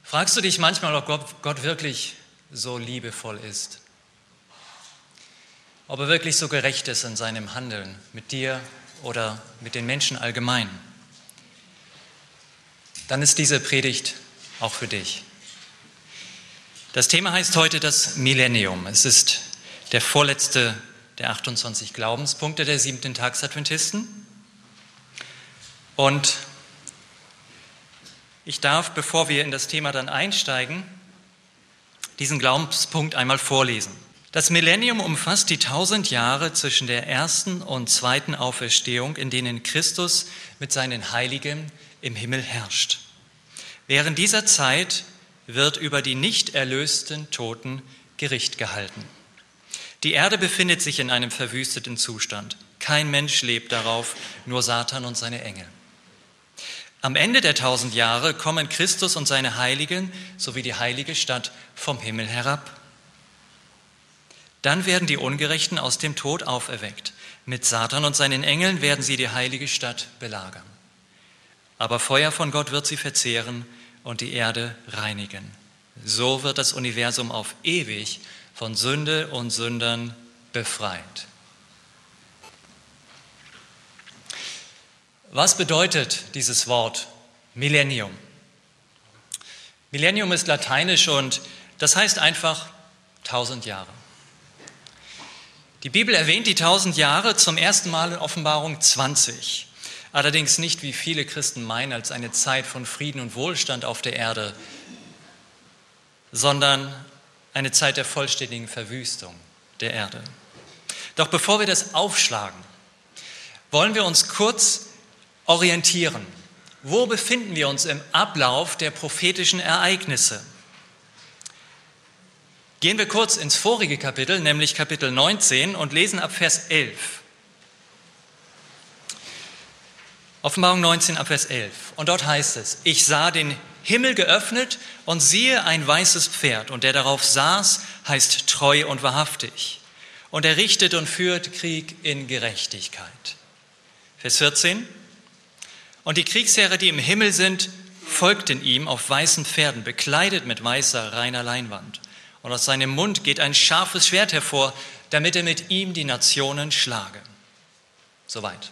Fragst du dich manchmal, ob Gott wirklich so liebevoll ist? Ob er wirklich so gerecht ist in seinem Handeln mit dir oder mit den Menschen allgemein? Dann ist diese Predigt auch für dich. Das Thema heißt heute das Millennium. Es ist der vorletzte der 28 Glaubenspunkte der 7. Tagsadventisten. Und ich darf, bevor wir in das Thema dann einsteigen, diesen Glaubenspunkt einmal vorlesen. Das Millennium umfasst die 1000 Jahre zwischen der ersten und zweiten Auferstehung, in denen Christus mit seinen Heiligen im Himmel herrscht. Während dieser Zeit wird über die nicht erlösten Toten Gericht gehalten. Die Erde befindet sich in einem verwüsteten Zustand. Kein Mensch lebt darauf, nur Satan und seine Engel. Am Ende der 1000 Jahre kommen Christus und seine Heiligen sowie die heilige Stadt vom Himmel herab. Dann werden die Ungerechten aus dem Tod auferweckt. Mit Satan und seinen Engeln werden sie die heilige Stadt belagern. Aber Feuer von Gott wird sie verzehren und die Erde reinigen. So wird das Universum auf ewig von Sünde und Sündern befreit. Was bedeutet dieses Wort Millennium? Millennium ist lateinisch und das heißt einfach 1000 Jahre. Die Bibel erwähnt die 1000 Jahre zum ersten Mal in Offenbarung 20. Allerdings nicht, wie viele Christen meinen, als eine Zeit von Frieden und Wohlstand auf der Erde, sondern eine Zeit der vollständigen Verwüstung der Erde. Doch bevor wir das aufschlagen, wollen wir uns kurz orientieren. Wo befinden wir uns im Ablauf der prophetischen Ereignisse? Gehen wir kurz ins vorige Kapitel, nämlich Kapitel 19 und lesen ab Vers 11. Offenbarung 19 ab Vers 11. Und dort heißt es: Ich sah den Himmel geöffnet und siehe ein weißes Pferd, und der darauf saß, heißt treu und wahrhaftig. Und er richtet und führt Krieg in Gerechtigkeit. Vers 14. Und die Kriegsheere, die im Himmel sind, folgten ihm auf weißen Pferden, bekleidet mit weißer, reiner Leinwand. Und aus seinem Mund geht ein scharfes Schwert hervor, damit er mit ihm die Nationen schlage. Soweit.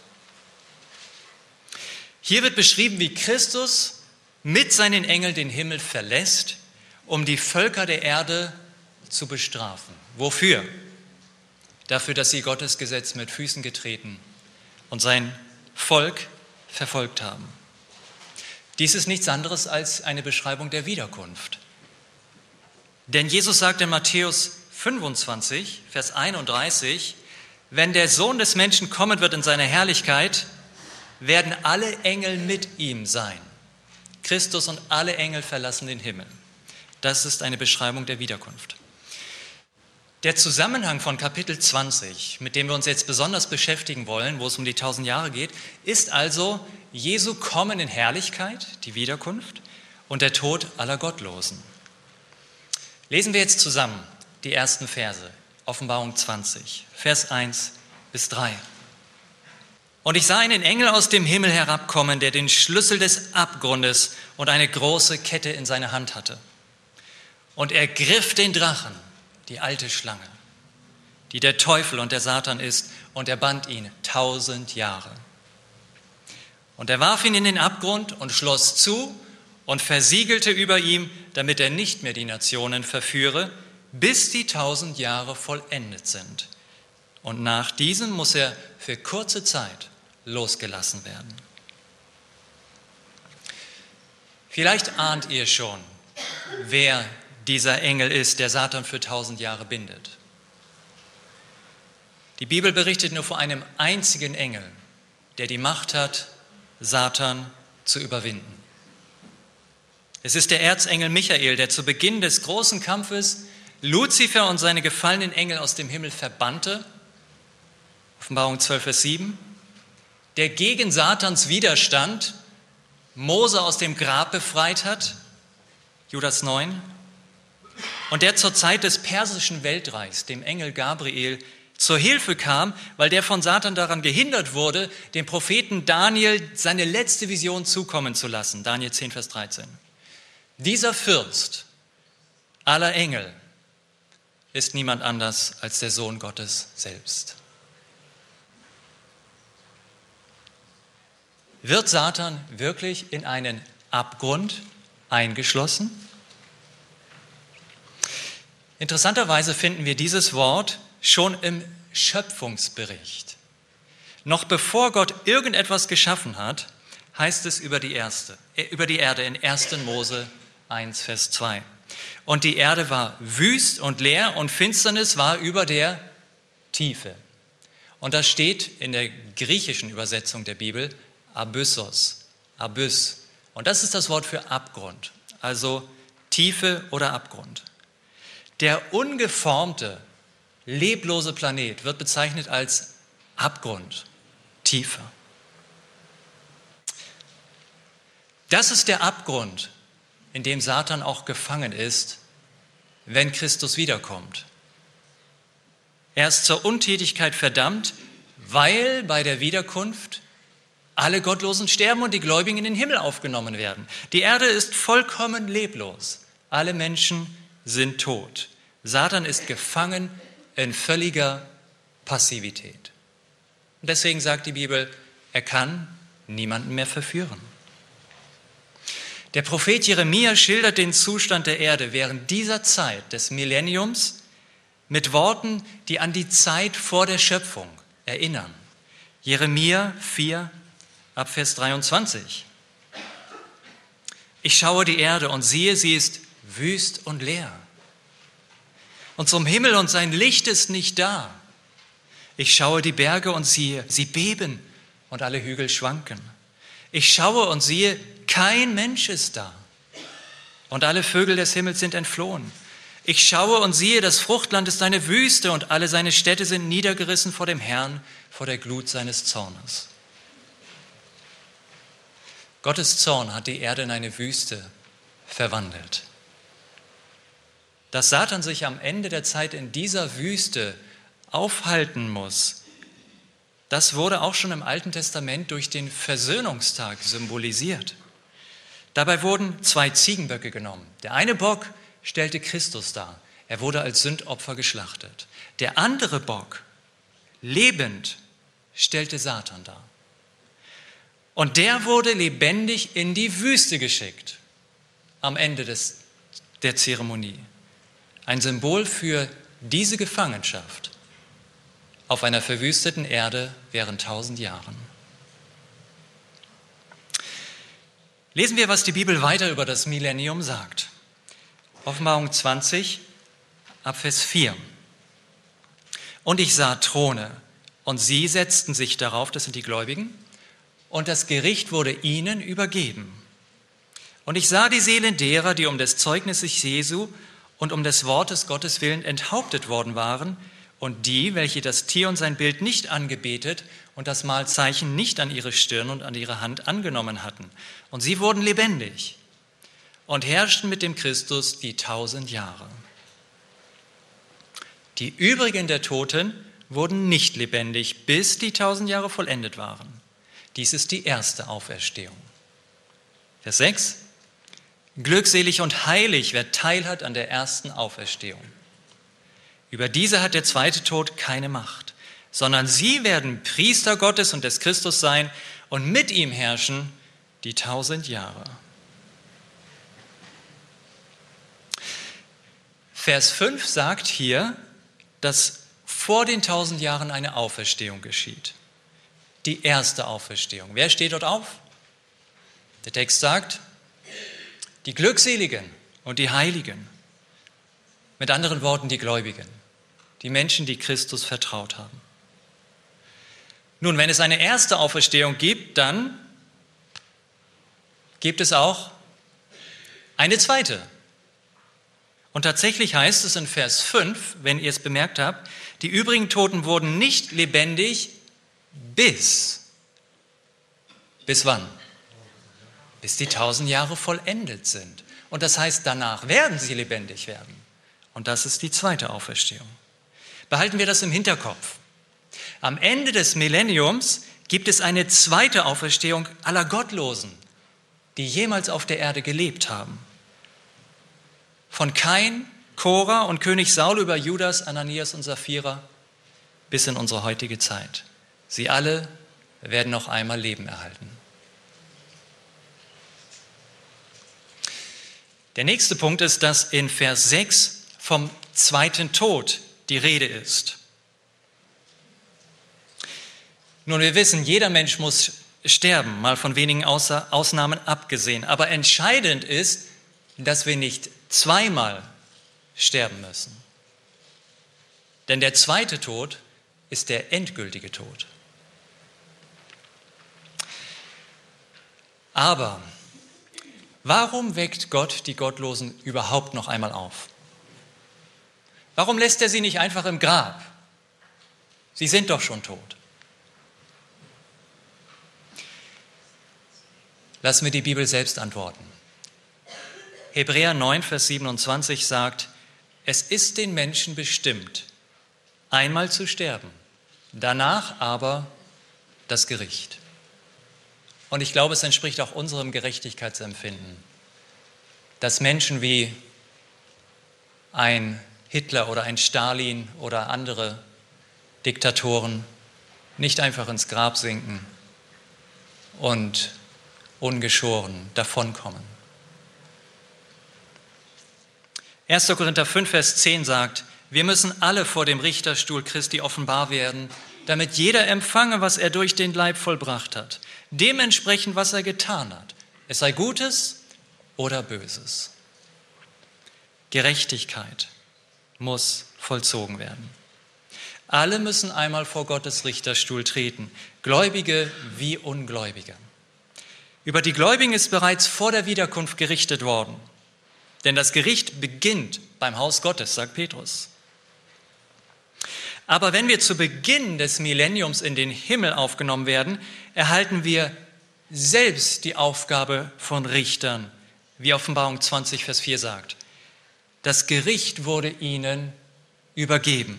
Hier wird beschrieben, wie Christus mit seinen Engeln den Himmel verlässt, um die Völker der Erde zu bestrafen. Wofür? Dafür, dass sie Gottes Gesetz mit Füßen getreten und sein Volk verfolgt haben. Dies ist nichts anderes als eine Beschreibung der Wiederkunft. Denn Jesus sagt in Matthäus 25, Vers 31, wenn der Sohn des Menschen kommen wird in seiner Herrlichkeit, werden alle Engel mit ihm sein. Christus und alle Engel verlassen den Himmel. Das ist eine Beschreibung der Wiederkunft. Der Zusammenhang von Kapitel 20, mit dem wir uns jetzt besonders beschäftigen wollen, wo es um die 1000 Jahre geht, ist also Jesu Kommen in Herrlichkeit, die Wiederkunft, und der Tod aller Gottlosen. Lesen wir jetzt zusammen die ersten Verse, Offenbarung 20, Vers 1 bis 3. Und ich sah einen Engel aus dem Himmel herabkommen, der den Schlüssel des Abgrundes und eine große Kette in seiner Hand hatte. Und er griff den Drachen, die alte Schlange, die der Teufel und der Satan ist, und er band ihn 1000 Jahre. Und er warf ihn in den Abgrund und schloss zu und versiegelte über ihm, damit er nicht mehr die Nationen verführe, bis die 1000 Jahre vollendet sind. Und nach diesem muss er für kurze Zeit losgelassen werden. Vielleicht ahnt ihr schon, wer dieser Engel ist, der Satan für 1000 Jahre bindet. Die Bibel berichtet nur von einem einzigen Engel, der die Macht hat, Satan zu überwinden. Es ist der Erzengel Michael, der zu Beginn des großen Kampfes Luzifer und seine gefallenen Engel aus dem Himmel verbannte, Offenbarung 12, Vers 7, der gegen Satans Widerstand Mose aus dem Grab befreit hat, Judas 9, und der zur Zeit des persischen Weltreichs, dem Engel Gabriel, zur Hilfe kam, weil der von Satan daran gehindert wurde, dem Propheten Daniel seine letzte Vision zukommen zu lassen, Daniel 10, Vers 13. Dieser Fürst aller Engel ist niemand anders als der Sohn Gottes selbst. Wird Satan wirklich in einen Abgrund eingeschlossen? Interessanterweise finden wir dieses Wort schon im Schöpfungsbericht. Noch bevor Gott irgendetwas geschaffen hat, heißt es über die Erde in 1. Mose 1, Vers 2. Und die Erde war wüst und leer und Finsternis war über der Tiefe. Und da steht in der griechischen Übersetzung der Bibel Abyssos, Abyss. Und das ist das Wort für Abgrund, also Tiefe oder Abgrund. Der ungeformte, leblose Planet wird bezeichnet als Abgrund, Tiefe. Das ist der Abgrund, in dem Satan auch gefangen ist, wenn Christus wiederkommt. Er ist zur Untätigkeit verdammt, weil bei der Wiederkunft alle Gottlosen sterben und die Gläubigen in den Himmel aufgenommen werden. Die Erde ist vollkommen leblos. Alle Menschen sind tot. Satan ist gefangen in völliger Passivität. Und deswegen sagt die Bibel, er kann niemanden mehr verführen. Der Prophet Jeremia schildert den Zustand der Erde während dieser Zeit des Millenniums mit Worten, die an die Zeit vor der Schöpfung erinnern. Jeremia 4, ab Vers 23. Ich schaue die Erde und siehe, sie ist wüst und leer. Und zum Himmel und sein Licht ist nicht da. Ich schaue die Berge und siehe, sie beben und alle Hügel schwanken. Ich schaue und siehe, kein Mensch ist da. Und alle Vögel des Himmels sind entflohen. Ich schaue und siehe, das Fruchtland ist eine Wüste und alle seine Städte sind niedergerissen vor dem Herrn, vor der Glut seines Zornes. Gottes Zorn hat die Erde in eine Wüste verwandelt. Dass Satan sich am Ende der Zeit in dieser Wüste aufhalten muss, das wurde auch schon im Alten Testament durch den Versöhnungstag symbolisiert. Dabei wurden 2 Ziegenböcke genommen. Der eine Bock stellte Christus dar. Er wurde als Sündopfer geschlachtet. Der andere Bock, lebend, stellte Satan dar. Und der wurde lebendig in die Wüste geschickt am Ende der Zeremonie. Ein Symbol für diese Gefangenschaft auf einer verwüsteten Erde während 1000 Jahren. Lesen wir, was die Bibel weiter über das Millennium sagt. Offenbarung 20, ab Vers 4. Und ich sah Throne, und sie setzten sich darauf, das sind die Gläubigen, und das Gericht wurde ihnen übergeben. Und ich sah die Seelen derer, die um des Zeugnisses Jesu und um des Wortes Gottes willen enthauptet worden waren, und die, welche das Tier und sein Bild nicht angebetet und das Mahlzeichen nicht an ihre Stirn und an ihre Hand angenommen hatten. Und sie wurden lebendig und herrschten mit dem Christus die 1000 Jahre. Die übrigen der Toten wurden nicht lebendig, bis die 1000 Jahre vollendet waren. Dies ist die erste Auferstehung. Vers 6. Glückselig und heilig, wer teilhat an der ersten Auferstehung. Über diese hat der zweite Tod keine Macht, sondern sie werden Priester Gottes und des Christus sein und mit ihm herrschen die 1000 Jahre. Vers 5 sagt hier, dass vor den 1000 Jahren eine Auferstehung geschieht. Die erste Auferstehung. Wer steht dort auf? Der Text sagt, die Glückseligen und die Heiligen. Mit anderen Worten, die Gläubigen. Die Menschen, die Christus vertraut haben. Nun, wenn es eine erste Auferstehung gibt, dann gibt es auch eine zweite. Und tatsächlich heißt es in Vers 5, wenn ihr es bemerkt habt, die übrigen Toten wurden nicht lebendig bis wann? Bis die 1000 Jahre vollendet sind. Und das heißt, danach werden sie lebendig werden. Und das ist die zweite Auferstehung. Behalten wir das im Hinterkopf. Am Ende des Millenniums gibt es eine zweite Auferstehung aller Gottlosen, die jemals auf der Erde gelebt haben. Von Kain, Korah und König Saul über Judas, Ananias und Sapphira bis in unsere heutige Zeit. Sie alle werden noch einmal Leben erhalten. Der nächste Punkt ist, dass in Vers 6 vom zweiten Tod die Rede ist. Nun, wir wissen, jeder Mensch muss sterben, mal von wenigen Ausnahmen abgesehen. Aber entscheidend ist, dass wir nicht zweimal sterben müssen. Denn der zweite Tod ist der endgültige Tod. Aber warum weckt Gott die Gottlosen überhaupt noch einmal auf? Warum lässt er sie nicht einfach im Grab? Sie sind doch schon tot. Lass mir die Bibel selbst antworten. Hebräer 9, Vers 27 sagt, es ist den Menschen bestimmt, einmal zu sterben, danach aber das Gericht. Und ich glaube, es entspricht auch unserem Gerechtigkeitsempfinden, dass Menschen wie ein Hitler oder ein Stalin oder andere Diktatoren nicht einfach ins Grab sinken und ungeschoren davonkommen. 1. Korinther 5, Vers 10 sagt, wir müssen alle vor dem Richterstuhl Christi offenbar werden, damit jeder empfange, was er durch den Leib vollbracht hat, dementsprechend, was er getan hat, es sei Gutes oder Böses. Gerechtigkeit muss vollzogen werden. Alle müssen einmal vor Gottes Richterstuhl treten, Gläubige wie Ungläubige. Über die Gläubigen ist bereits vor der Wiederkunft gerichtet worden. Denn das Gericht beginnt beim Haus Gottes, sagt Petrus. Aber wenn wir zu Beginn des Millenniums in den Himmel aufgenommen werden, erhalten wir selbst die Aufgabe von Richtern, wie Offenbarung 20, Vers 4 sagt. Das Gericht wurde ihnen übergeben.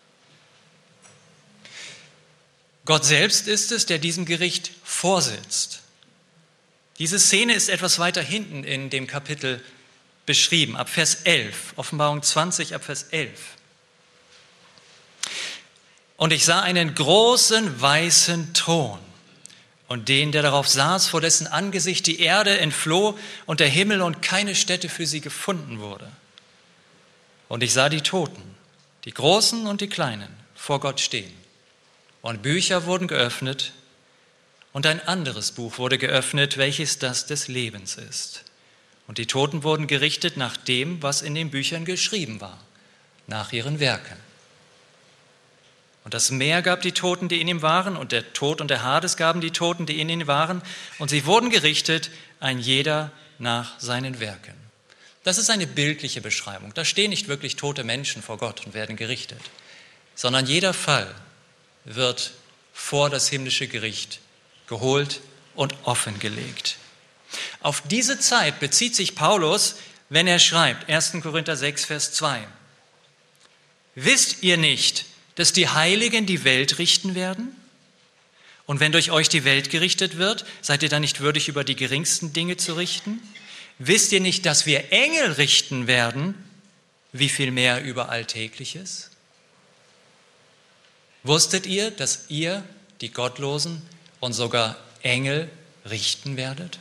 Gott selbst ist es, der diesem Gericht vorsitzt. Diese Szene ist etwas weiter hinten in dem Kapitel beschrieben, ab Vers 11, Offenbarung 20, ab Vers 11. Und ich sah einen großen weißen Thron und den, der darauf saß, vor dessen Angesicht die Erde entfloh und der Himmel und keine Stätte für sie gefunden wurde. Und ich sah die Toten, die Großen und die Kleinen, vor Gott stehen. Und Bücher wurden geöffnet und ein anderes Buch wurde geöffnet, welches das des Lebens ist. Und die Toten wurden gerichtet nach dem, was in den Büchern geschrieben war, nach ihren Werken. Und das Meer gab die Toten, die in ihm waren, und der Tod und der Hades gaben die Toten, die in ihm waren, und sie wurden gerichtet, ein jeder nach seinen Werken. Das ist eine bildliche Beschreibung. Da stehen nicht wirklich tote Menschen vor Gott und werden gerichtet, sondern jeder Fall wird vor das himmlische Gericht geholt und offengelegt. Auf diese Zeit bezieht sich Paulus, wenn er schreibt, 1. Korinther 6, Vers 2. Wisst ihr nicht, dass die Heiligen die Welt richten werden? Und wenn durch euch die Welt gerichtet wird, seid ihr dann nicht würdig, über die geringsten Dinge zu richten? Wisst ihr nicht, dass wir Engel richten werden, wie viel mehr über Alltägliches? Wusstet ihr, dass ihr, die Gottlosen und sogar Engel, richten werdet?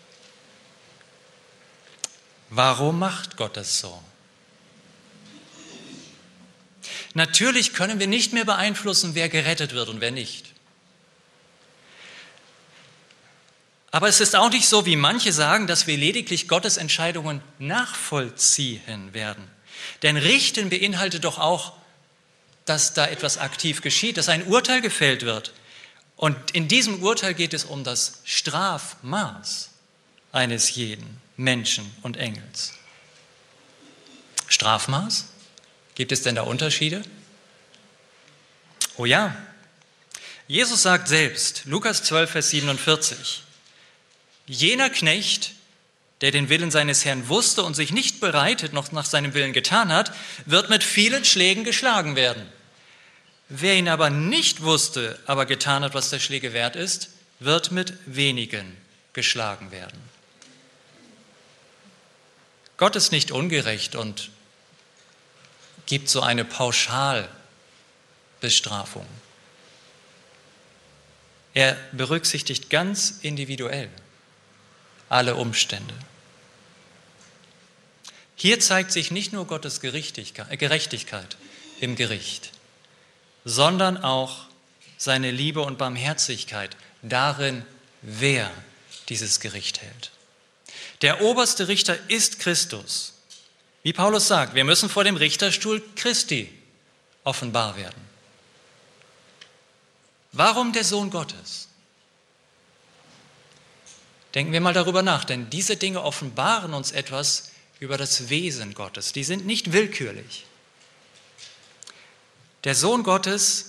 Warum macht Gott das so? Natürlich können wir nicht mehr beeinflussen, wer gerettet wird und wer nicht. Aber es ist auch nicht so, wie manche sagen, dass wir lediglich Gottes Entscheidungen nachvollziehen werden. Denn Richten beinhaltet doch auch, dass da etwas aktiv geschieht, dass ein Urteil gefällt wird. Und in diesem Urteil geht es um das Strafmaß eines jeden Menschen und Engels. Strafmaß? Gibt es denn da Unterschiede? Oh ja. Jesus sagt selbst, Lukas 12, Vers 47, jener Knecht, der den Willen seines Herrn wusste und sich nicht bereitet, noch nach seinem Willen getan hat, wird mit vielen Schlägen geschlagen werden. Wer ihn aber nicht wusste, aber getan hat, was der Schläge wert ist, wird mit wenigen geschlagen werden. Gott ist nicht ungerecht und gibt so eine Pauschalbestrafung. Er berücksichtigt ganz individuell alle Umstände. Hier zeigt sich nicht nur Gottes Gerechtigkeit im Gericht, sondern auch seine Liebe und Barmherzigkeit darin, wer dieses Gericht hält. Der oberste Richter ist Christus. Wie Paulus sagt, wir müssen vor dem Richterstuhl Christi offenbar werden. Warum der Sohn Gottes? Denken wir mal darüber nach, denn diese Dinge offenbaren uns etwas über das Wesen Gottes. Die sind nicht willkürlich. Der Sohn Gottes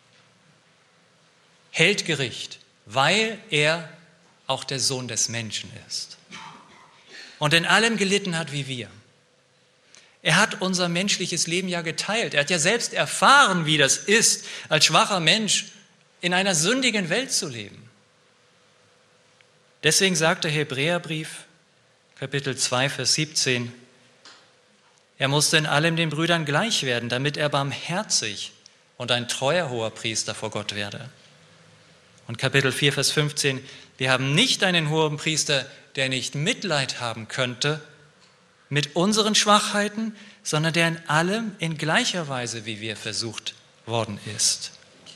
hält Gericht, weil er auch der Sohn des Menschen ist und in allem gelitten hat wie wir. Er hat unser menschliches Leben ja geteilt. Er hat ja selbst erfahren, wie das ist, als schwacher Mensch in einer sündigen Welt zu leben. Deswegen sagt der Hebräerbrief, Kapitel 2, Vers 17, er musste in allem den Brüdern gleich werden, damit er barmherzig und ein treuer Hoherpriester vor Gott werde. Und Kapitel 4, Vers 15, wir haben nicht einen Hohenpriester, der nicht Mitleid haben könnte mit unseren Schwachheiten, sondern der in allem in gleicher Weise wie wir versucht worden ist.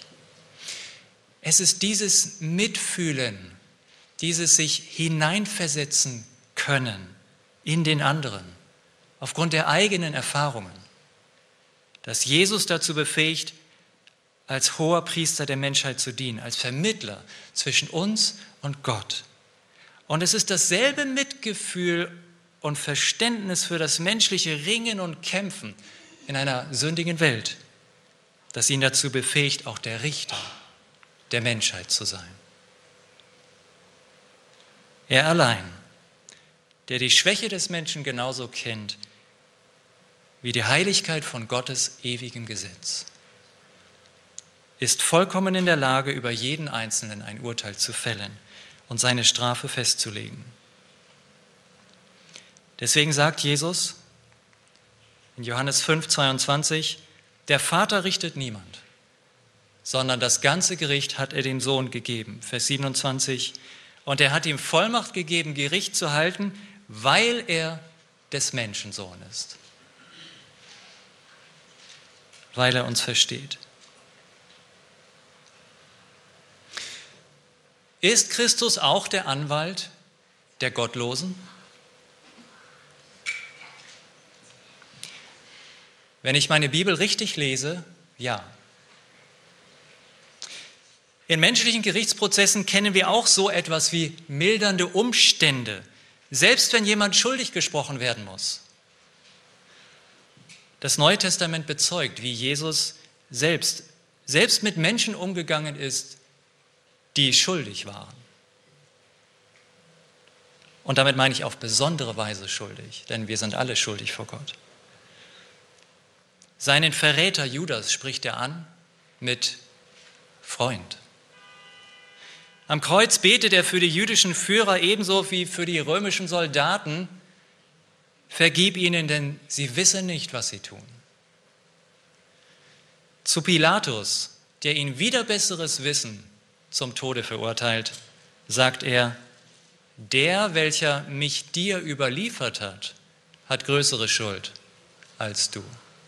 Es ist dieses Mitfühlen, dieses sich hineinversetzen können in den anderen, aufgrund der eigenen Erfahrungen, das Jesus dazu befähigt, als hoher Priester der Menschheit zu dienen, als Vermittler zwischen uns und Gott. Und es ist dasselbe Mitgefühl und Verständnis für das menschliche Ringen und Kämpfen in einer sündigen Welt, das ihn dazu befähigt, auch der Richter der Menschheit zu sein. Er allein, der die Schwäche des Menschen genauso kennt wie die Heiligkeit von Gottes ewigem Gesetz, ist vollkommen in der Lage, über jeden Einzelnen ein Urteil zu fällen und seine Strafe festzulegen. Deswegen sagt Jesus in Johannes 5, 22, der Vater richtet niemand, sondern das ganze Gericht hat er dem Sohn gegeben. Vers 27, und er hat ihm Vollmacht gegeben, Gericht zu halten, weil er des Menschen Sohn ist. Weil er uns versteht. Ist Christus auch der Anwalt der Gottlosen? Wenn ich meine Bibel richtig lese, ja. In menschlichen Gerichtsprozessen kennen wir auch so etwas wie mildernde Umstände, selbst wenn jemand schuldig gesprochen werden muss. Das Neue Testament bezeugt, wie Jesus selbst mit Menschen umgegangen ist, die schuldig waren. Und damit meine ich auf besondere Weise schuldig, denn wir sind alle schuldig vor Gott. Seinen Verräter Judas spricht er an mit Freund. Am Kreuz betet er für die jüdischen Führer ebenso wie für die römischen Soldaten: Vergib ihnen, denn sie wissen nicht, was sie tun. Zu Pilatus, der ihn wider besseres Wissen zum Tode verurteilt, sagt er: Der, welcher mich dir überliefert hat, hat größere Schuld als du.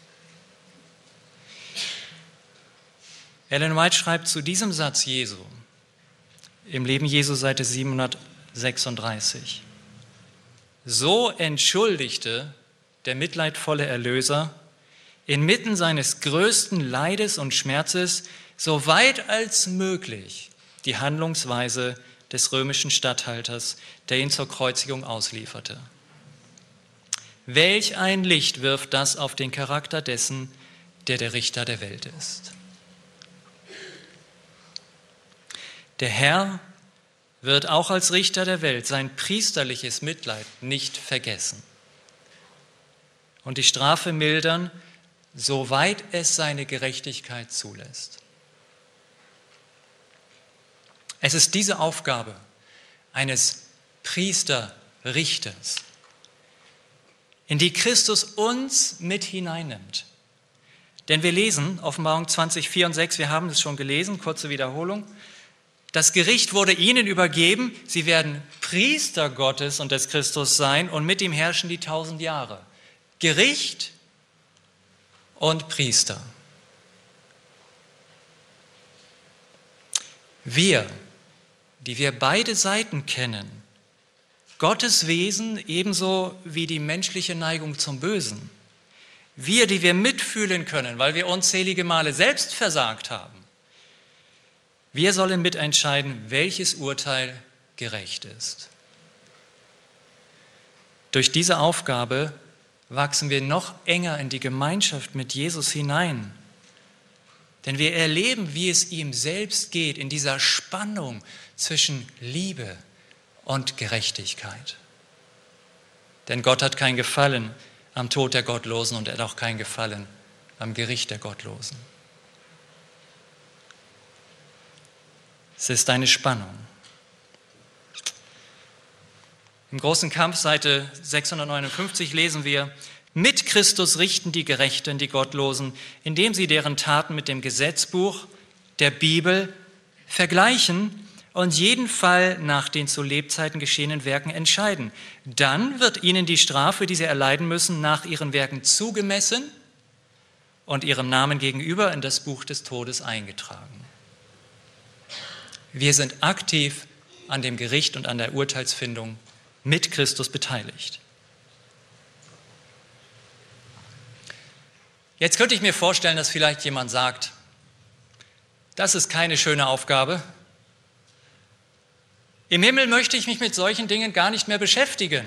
Ellen White schreibt zu diesem Satz Jesu im Leben Jesu, Seite 736. So entschuldigte der mitleidvolle Erlöser inmitten seines größten Leides und Schmerzes so weit als möglich die Handlungsweise des römischen Statthalters, der ihn zur Kreuzigung auslieferte. Welch ein Licht wirft das auf den Charakter dessen, der der Richter der Welt ist. Der Herr wird auch als Richter der Welt sein priesterliches Mitleid nicht vergessen und die Strafe mildern, soweit es seine Gerechtigkeit zulässt. Es ist diese Aufgabe eines Priesterrichters, in die Christus uns mit hineinnimmt. Denn wir lesen, Offenbarung 20, 4 und 6, wir haben es schon gelesen, kurze Wiederholung. Das Gericht wurde ihnen übergeben, sie werden Priester Gottes und des Christus sein und mit ihm herrschen die 1000 Jahre. Gericht und Priester. Wir, die wir beide Seiten kennen, Gottes Wesen ebenso wie die menschliche Neigung zum Bösen, wir, die wir mitfühlen können, weil wir unzählige Male selbst versagt haben, wir sollen mitentscheiden, welches Urteil gerecht ist. Durch diese Aufgabe wachsen wir noch enger in die Gemeinschaft mit Jesus hinein. Denn wir erleben, wie es ihm selbst geht, in dieser Spannung zwischen Liebe und Gerechtigkeit. Denn Gott hat kein Gefallen am Tod der Gottlosen und er hat auch kein Gefallen am Gericht der Gottlosen. Es ist eine Spannung. Im großen Kampf, Seite 659, lesen wir: Mit Christus richten die Gerechten die Gottlosen, indem sie deren Taten mit dem Gesetzbuch der Bibel vergleichen und jeden Fall nach den zu Lebzeiten geschehenen Werken entscheiden. Dann wird ihnen die Strafe, die sie erleiden müssen, nach ihren Werken zugemessen und ihrem Namen gegenüber in das Buch des Todes eingetragen. Wir sind aktiv an dem Gericht und an der Urteilsfindung mit Christus beteiligt. Jetzt könnte ich mir vorstellen, dass vielleicht jemand sagt, das ist keine schöne Aufgabe. Im Himmel möchte ich mich mit solchen Dingen gar nicht mehr beschäftigen.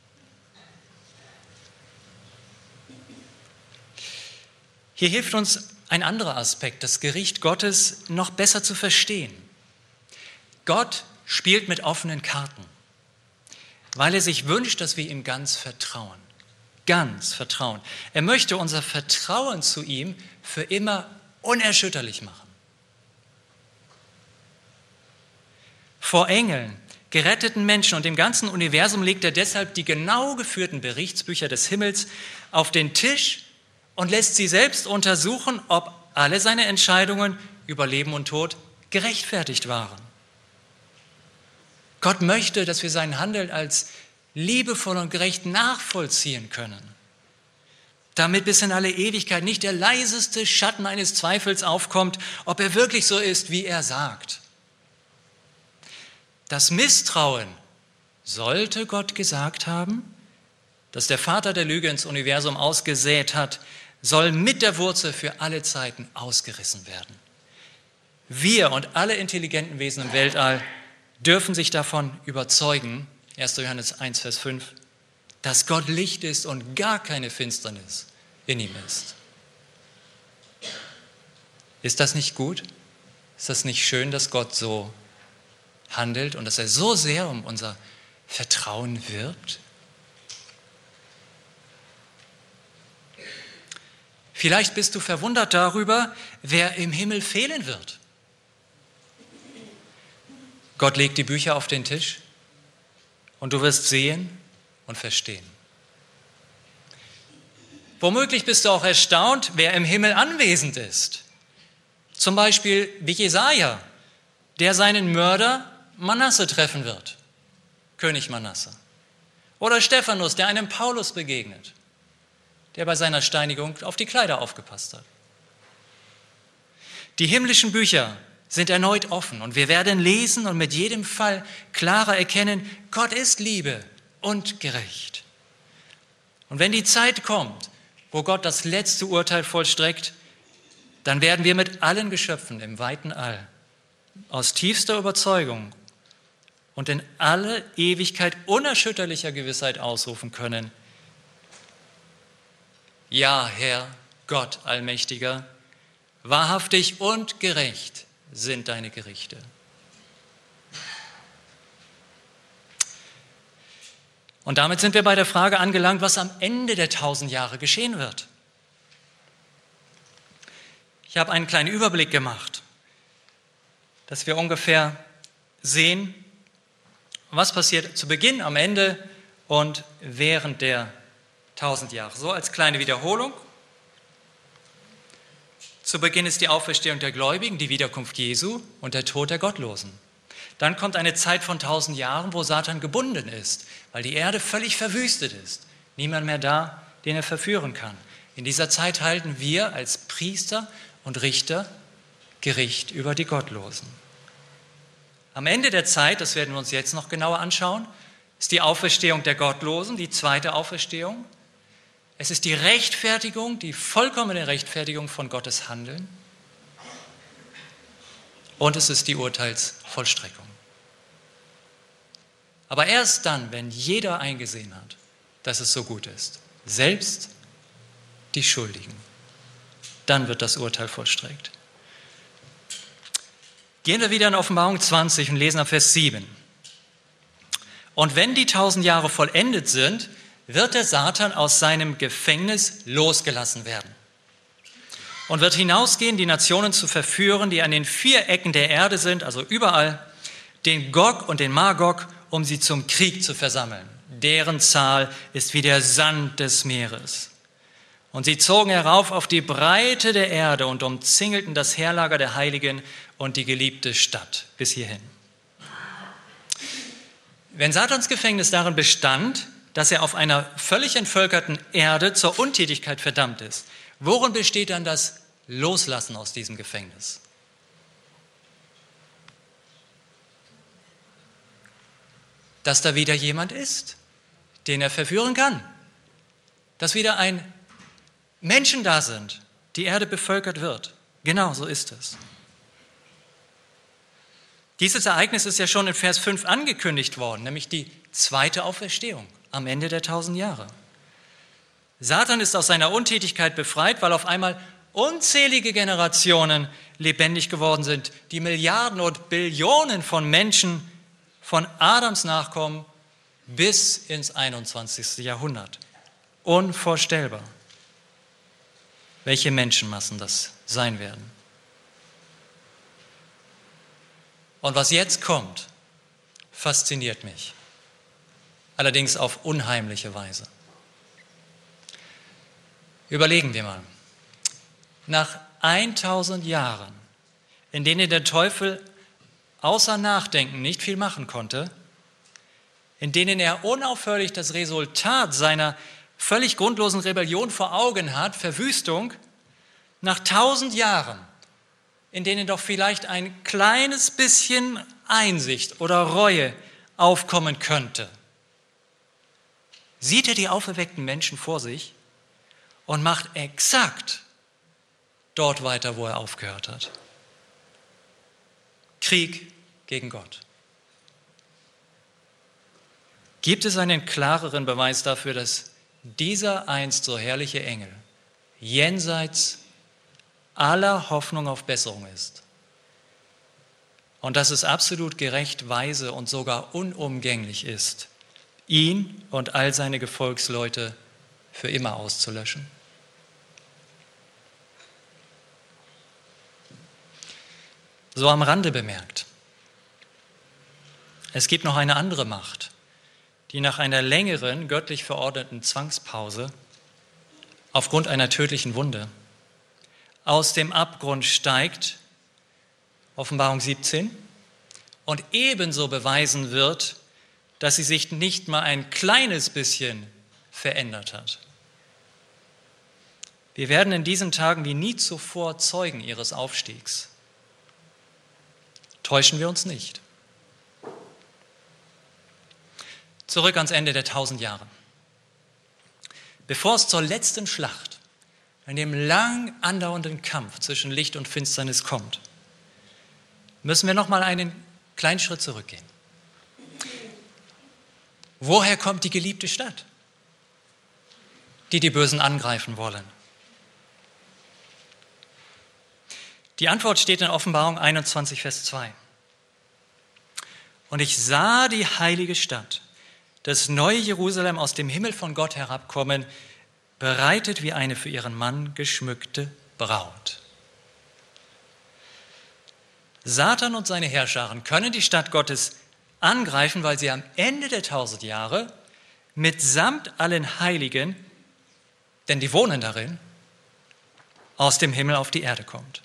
Hier hilft uns ein anderer Aspekt, das Gericht Gottes noch besser zu verstehen. Gott spielt mit offenen Karten, weil er sich wünscht, dass wir ihm ganz vertrauen. Ganz vertrauen. Er möchte unser Vertrauen zu ihm für immer unerschütterlich machen. Vor Engeln, geretteten Menschen und dem ganzen Universum legt er deshalb die genau geführten Berichtsbücher des Himmels auf den Tisch und lässt sie selbst untersuchen, ob alle seine Entscheidungen über Leben und Tod gerechtfertigt waren. Gott möchte, dass wir sein Handeln als liebevoll und gerecht nachvollziehen können, damit bis in alle Ewigkeit nicht der leiseste Schatten eines Zweifels aufkommt, ob er wirklich so ist, wie er sagt. Das Misstrauen, sollte Gott gesagt haben, dass der Vater der Lüge ins Universum ausgesät hat, soll mit der Wurzel für alle Zeiten ausgerissen werden. Wir und alle intelligenten Wesen im Weltall dürfen sich davon überzeugen, 1. Johannes 1, Vers 5, dass Gott Licht ist und gar keine Finsternis in ihm ist. Ist das nicht gut? Ist das nicht schön, dass Gott so handelt und dass er so sehr um unser Vertrauen wirbt? Vielleicht bist du verwundert darüber, wer im Himmel fehlen wird. Gott legt die Bücher auf den Tisch und du wirst sehen und verstehen. Womöglich bist du auch erstaunt, wer im Himmel anwesend ist. Zum Beispiel wie Jesaja, der seinen Mörder Manasse treffen wird, König Manasse. Oder Stephanus, der einem Paulus begegnet, der bei seiner Steinigung auf die Kleider aufgepasst hat. Die himmlischen Bücher sind erneut offen und wir werden lesen und mit jedem Fall klarer erkennen, Gott ist Liebe und gerecht. Und wenn die Zeit kommt, wo Gott das letzte Urteil vollstreckt, dann werden wir mit allen Geschöpfen im weiten All aus tiefster Überzeugung und in alle Ewigkeit unerschütterlicher Gewissheit ausrufen können: Ja, Herr, Gott Allmächtiger, wahrhaftig und gerecht sind deine Gerichte. Und damit sind wir bei der Frage angelangt, was am Ende der 1000 Jahre geschehen wird. Ich habe einen kleinen Überblick gemacht, dass wir ungefähr sehen, was passiert zu Beginn, am Ende und während der 1000 Jahre. So als kleine Wiederholung. Zu Beginn ist die Auferstehung der Gläubigen, die Wiederkunft Jesu und der Tod der Gottlosen. Dann kommt eine Zeit von 1000 Jahren, wo Satan gebunden ist, weil die Erde völlig verwüstet ist. Niemand mehr da, den er verführen kann. In dieser Zeit halten wir als Priester und Richter Gericht über die Gottlosen. Am Ende der Zeit, das werden wir uns jetzt noch genauer anschauen, ist die Auferstehung der Gottlosen, die zweite Auferstehung. Es ist die Rechtfertigung, die vollkommene Rechtfertigung von Gottes Handeln. Und es ist die Urteilsvollstreckung. Aber erst dann, wenn jeder eingesehen hat, dass es so gut ist, selbst die Schuldigen, dann wird das Urteil vollstreckt. Gehen wir wieder in Offenbarung 20 und lesen ab Vers 7. Und wenn die 1000 Jahre vollendet sind, wird der Satan aus seinem Gefängnis losgelassen werden und wird hinausgehen, die Nationen zu verführen, die an den 4 Ecken der Erde sind, also überall, den Gog und den Magog, um sie zum Krieg zu versammeln. Deren Zahl ist wie der Sand des Meeres. Und sie zogen herauf auf die Breite der Erde und umzingelten das Heerlager der Heiligen und die geliebte Stadt bis hierhin. Wenn Satans Gefängnis darin bestand, dass er auf einer völlig entvölkerten Erde zur Untätigkeit verdammt ist, worin besteht dann das Loslassen aus diesem Gefängnis? Dass da wieder jemand ist, den er verführen kann. Dass wieder ein Menschen da sind, die Erde bevölkert wird. Genau so ist es. Dieses Ereignis ist ja schon in Vers 5 angekündigt worden, nämlich die zweite Auferstehung am Ende der 1000 Jahre. Satan ist aus seiner Untätigkeit befreit, weil auf einmal unzählige Generationen lebendig geworden sind, die Milliarden und Billionen von Menschen von Adams Nachkommen bis ins 21. Jahrhundert. Unvorstellbar, welche Menschenmassen das sein werden. Und was jetzt kommt, fasziniert mich. Allerdings auf unheimliche Weise. Überlegen wir mal. Nach 1000 Jahren, in denen der Teufel außer Nachdenken nicht viel machen konnte, in denen er unaufhörlich das Resultat seiner völlig grundlosen Rebellion vor Augen hat, Verwüstung, nach 1000 Jahren, in denen doch vielleicht ein kleines bisschen Einsicht oder Reue aufkommen könnte, sieht er die auferweckten Menschen vor sich und macht exakt dort weiter, wo er aufgehört hat. Krieg gegen Gott. Gibt es einen klareren Beweis dafür, dass dieser einst so herrliche Engel jenseits aller Hoffnung auf Besserung ist? Und dass es absolut gerecht, weise und sogar unumgänglich ist, ihn und all seine Gefolgsleute für immer auszulöschen? So am Rande bemerkt. Es gibt noch eine andere Macht, die nach einer längeren, göttlich verordneten Zwangspause aufgrund einer tödlichen Wunde aus dem Abgrund steigt, Offenbarung 17, und ebenso beweisen wird, dass sie sich nicht mal ein kleines bisschen verändert hat. Wir werden in diesen Tagen wie nie zuvor Zeugen ihres Aufstiegs. Täuschen wir uns nicht. Zurück ans Ende der 1000 Jahre. Bevor es zur letzten Schlacht, in dem lang andauernden Kampf zwischen Licht und Finsternis kommt, müssen wir noch mal einen kleinen Schritt zurückgehen. Woher kommt die geliebte Stadt, die die Bösen angreifen wollen? Die Antwort steht in Offenbarung 21, Vers 2. Und ich sah die heilige Stadt, das neue Jerusalem, aus dem Himmel von Gott herabkommen, bereitet wie eine für ihren Mann geschmückte Braut. Satan und seine Heerscharen können die Stadt Gottes angreifen, weil sie am Ende der 1000 Jahre mitsamt allen Heiligen denn die wohnen darin, aus dem Himmel auf die Erde kommt.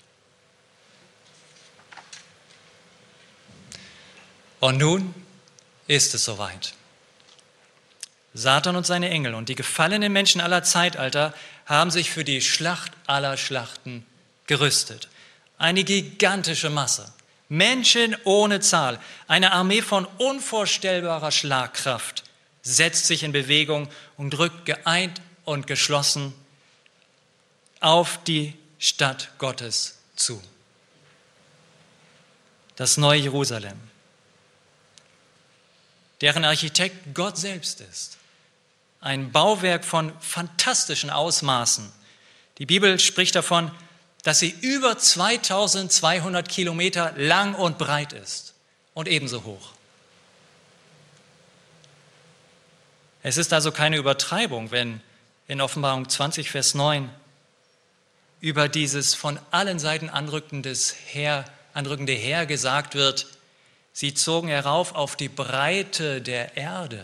Und nun ist es soweit. Satan und seine Engel und die gefallenen Menschen aller Zeitalter haben sich für die Schlacht aller Schlachten gerüstet. Eine gigantische Masse, Menschen ohne Zahl, eine Armee von unvorstellbarer Schlagkraft setzt sich in Bewegung und rückt geeint und geschlossen auf die Stadt Gottes zu. Das neue Jerusalem, deren Architekt Gott selbst ist. Ein Bauwerk von fantastischen Ausmaßen. Die Bibel spricht davon, dass sie über 2200 Kilometer lang und breit ist und ebenso hoch. Es ist also keine Übertreibung, wenn in Offenbarung 20, Vers 9 über dieses von allen Seiten anrückende Heer gesagt wird, sie zogen herauf auf die Breite der Erde.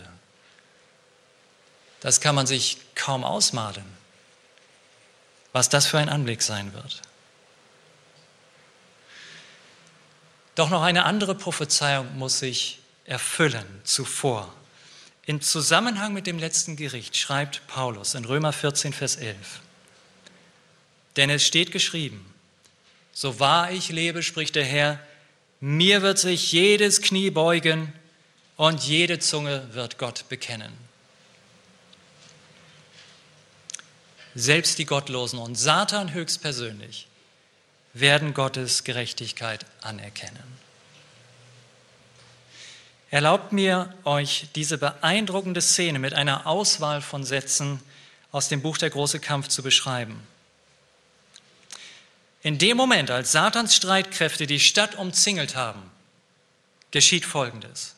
Das kann man sich kaum ausmalen, was das für ein Anblick sein wird. Doch noch eine andere Prophezeiung muss sich erfüllen zuvor. Im Zusammenhang mit dem letzten Gericht schreibt Paulus in Römer 14, Vers 11. Denn es steht geschrieben, so wahr ich lebe, spricht der Herr, mir wird sich jedes Knie beugen und jede Zunge wird Gott bekennen. Selbst die Gottlosen und Satan höchstpersönlich werden Gottes Gerechtigkeit anerkennen. Erlaubt mir, euch diese beeindruckende Szene mit einer Auswahl von Sätzen aus dem Buch Der große Kampf zu beschreiben. In dem Moment, als Satans Streitkräfte die Stadt umzingelt haben, geschieht Folgendes.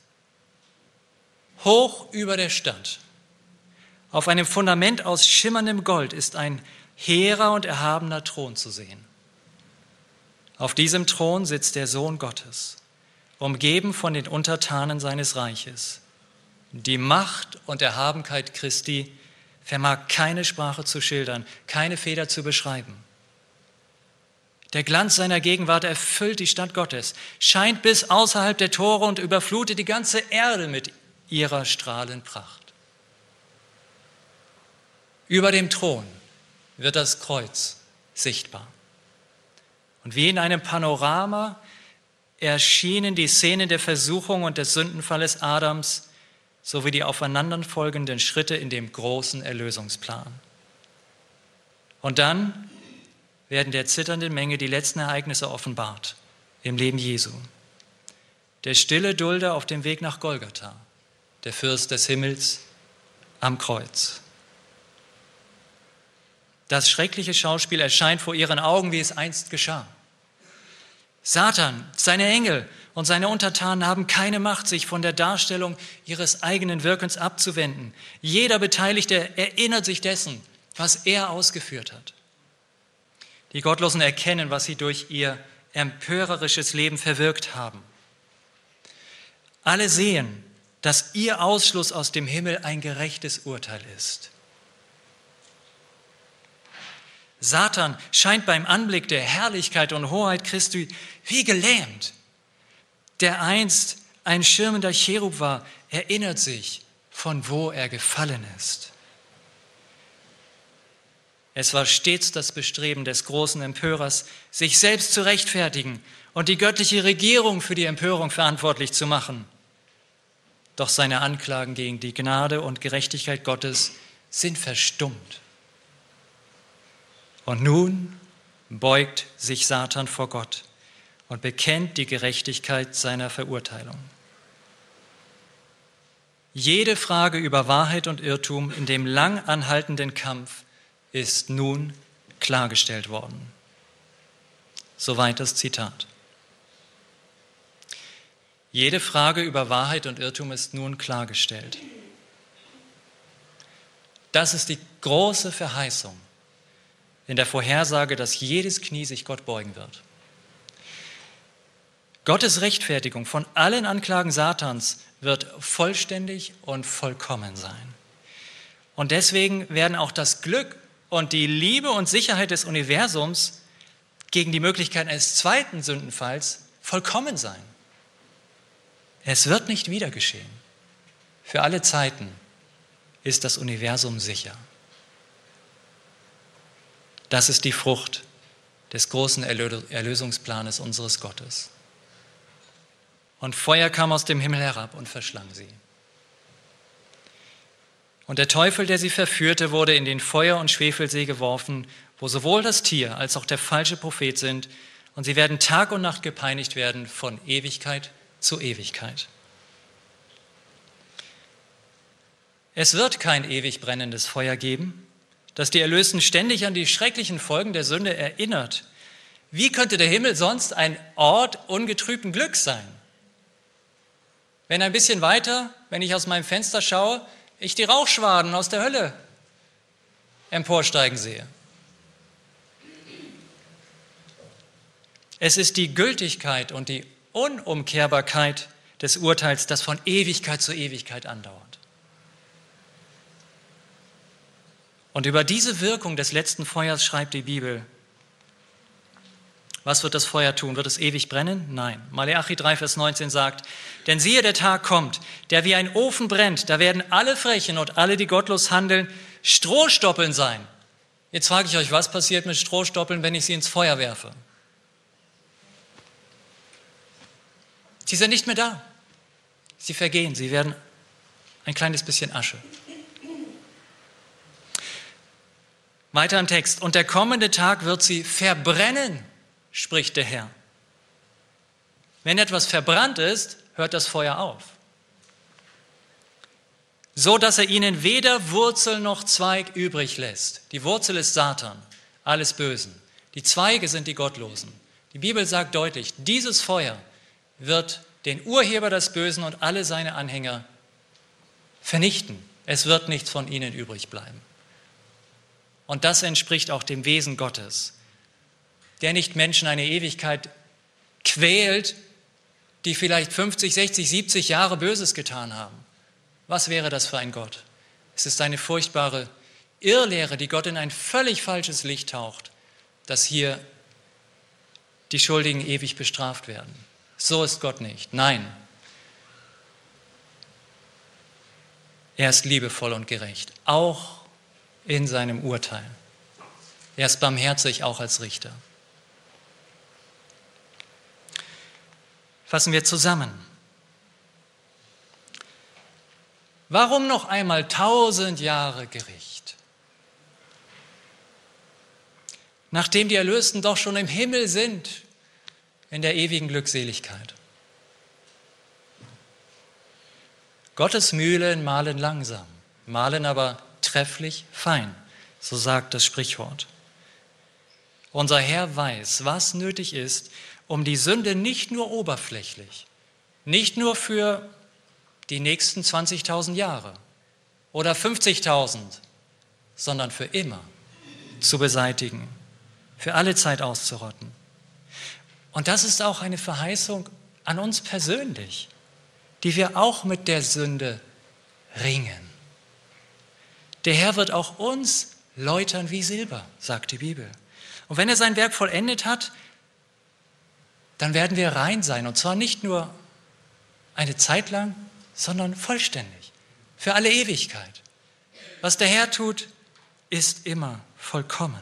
Hoch über der Stadt, auf einem Fundament aus schimmerndem Gold, ist ein hehrer und erhabener Thron zu sehen. Auf diesem Thron sitzt der Sohn Gottes, umgeben von den Untertanen seines Reiches. Die Macht und Erhabenheit Christi vermag keine Sprache zu schildern, keine Feder zu beschreiben. Der Glanz seiner Gegenwart erfüllt die Stadt Gottes, scheint bis außerhalb der Tore und überflutet die ganze Erde mit ihrer strahlenden Pracht. Über dem Thron wird das Kreuz sichtbar. Und wie in einem Panorama erschienen die Szenen der Versuchung und des Sündenfalles Adams sowie die aufeinanderfolgenden Schritte in dem großen Erlösungsplan. Und dann werden der zitternden Menge die letzten Ereignisse offenbart im Leben Jesu. Der stille Dulder auf dem Weg nach Golgatha, der Fürst des Himmels am Kreuz. Das schreckliche Schauspiel erscheint vor ihren Augen, wie es einst geschah. Satan, seine Engel und seine Untertanen haben keine Macht, sich von der Darstellung ihres eigenen Wirkens abzuwenden. Jeder Beteiligte erinnert sich dessen, was er ausgeführt hat. Die Gottlosen erkennen, was sie durch ihr empörerisches Leben verwirkt haben. Alle sehen, dass ihr Ausschluss aus dem Himmel ein gerechtes Urteil ist. Satan scheint beim Anblick der Herrlichkeit und Hoheit Christi wie gelähmt. Der einst ein schirmender Cherub war, erinnert sich, von wo er gefallen ist. Es war stets das Bestreben des großen Empörers, sich selbst zu rechtfertigen und die göttliche Regierung für die Empörung verantwortlich zu machen. Doch seine Anklagen gegen die Gnade und Gerechtigkeit Gottes sind verstummt. Und nun beugt sich Satan vor Gott und bekennt die Gerechtigkeit seiner Verurteilung. Jede Frage über Wahrheit und Irrtum in dem lang anhaltenden Kampf ist nun klargestellt worden. Soweit das Zitat. Jede Frage über Wahrheit und Irrtum ist nun klargestellt. Das ist die große Verheißung in der Vorhersage, dass jedes Knie sich Gott beugen wird. Gottes Rechtfertigung von allen Anklagen Satans wird vollständig und vollkommen sein. Und deswegen werden auch das Glück und die Liebe und Sicherheit des Universums gegen die Möglichkeit eines zweiten Sündenfalls vollkommen sein. Es wird nicht wieder geschehen. Für alle Zeiten ist das Universum sicher. Das ist die Frucht des großen Erlösungsplanes unseres Gottes. Und Feuer kam aus dem Himmel herab und verschlang sie. Und der Teufel, der sie verführte, wurde in den Feuer- und Schwefelsee geworfen, wo sowohl das Tier als auch der falsche Prophet sind. Und sie werden Tag und Nacht gepeinigt werden von Ewigkeit zu Ewigkeit. Es wird kein ewig brennendes Feuer geben, das die Erlösten ständig an die schrecklichen Folgen der Sünde erinnert. Wie könnte der Himmel sonst ein Ort ungetrübten Glücks sein? Wenn ein bisschen weiter, wenn ich aus meinem Fenster schaue, ich die Rauchschwaden aus der Hölle emporsteigen sehe. Es ist die Gültigkeit und die Unumkehrbarkeit des Urteils, das von Ewigkeit zu Ewigkeit andauert. Und über diese Wirkung des letzten Feuers schreibt die Bibel. Was wird das Feuer tun? Wird es ewig brennen? Nein. Maleachi 3, Vers 19 sagt, denn siehe, der Tag kommt, der wie ein Ofen brennt, da werden alle Frechen und alle, die gottlos handeln, Strohstoppeln sein. Jetzt frage ich euch, was passiert mit Strohstoppeln, wenn ich sie ins Feuer werfe? Sie sind nicht mehr da. Sie vergehen, sie werden ein kleines bisschen Asche. Weiter im Text. Und der kommende Tag wird sie verbrennen, spricht der Herr. Wenn etwas verbrannt ist, hört das Feuer auf. So, dass er ihnen weder Wurzel noch Zweig übrig lässt. Die Wurzel ist Satan, alles Bösen. Die Zweige sind die Gottlosen. Die Bibel sagt deutlich, dieses Feuer wird den Urheber des Bösen und alle seine Anhänger vernichten. Es wird nichts von ihnen übrig bleiben. Und das entspricht auch dem Wesen Gottes, der nicht Menschen eine Ewigkeit quält, die vielleicht 50, 60, 70 Jahre Böses getan haben. Was wäre das für ein Gott? Es ist eine furchtbare Irrlehre, die Gott in ein völlig falsches Licht taucht, dass hier die Schuldigen ewig bestraft werden. So ist Gott nicht. Nein. Er ist liebevoll und gerecht, auch in seinem Urteil. Er ist barmherzig, auch als Richter. Fassen wir zusammen. Warum noch einmal 1000 Jahre Gericht? Nachdem die Erlösten doch schon im Himmel sind, in der ewigen Glückseligkeit. Gottes Mühlen mahlen langsam, mahlen aber trefflich fein, so sagt das Sprichwort. Unser Herr weiß, was nötig ist, um die Sünde nicht nur oberflächlich, nicht nur für die nächsten 20.000 Jahre oder 50.000, sondern für immer zu beseitigen, für alle Zeit auszurotten. Und das ist auch eine Verheißung an uns persönlich, die wir auch mit der Sünde ringen. Der Herr wird auch uns läutern wie Silber, sagt die Bibel. Und wenn er sein Werk vollendet hat, dann werden wir rein sein. Und zwar nicht nur eine Zeit lang, sondern vollständig, für alle Ewigkeit. Was der Herr tut, ist immer vollkommen.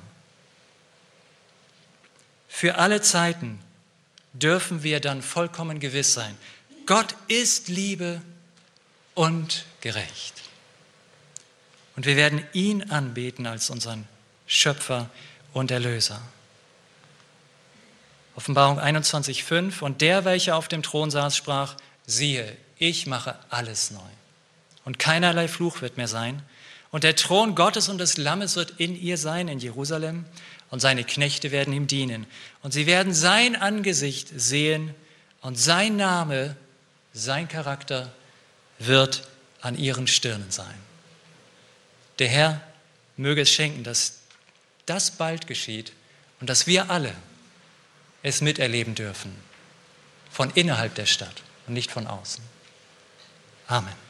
Für alle Zeiten dürfen wir dann vollkommen gewiss sein. Gott ist Liebe und gerecht. Und wir werden ihn anbeten als unseren Schöpfer und Erlöser. Offenbarung 21,5. Und der, welcher auf dem Thron saß, sprach, siehe, ich mache alles neu. Und keinerlei Fluch wird mehr sein. Und der Thron Gottes und des Lammes wird in ihr sein, in Jerusalem. Und seine Knechte werden ihm dienen. Und sie werden sein Angesicht sehen. Und sein Name, sein Charakter wird an ihren Stirnen sein. Der Herr möge es schenken, dass das bald geschieht und dass wir alle es miterleben dürfen. Von innerhalb der Stadt und nicht von außen. Amen.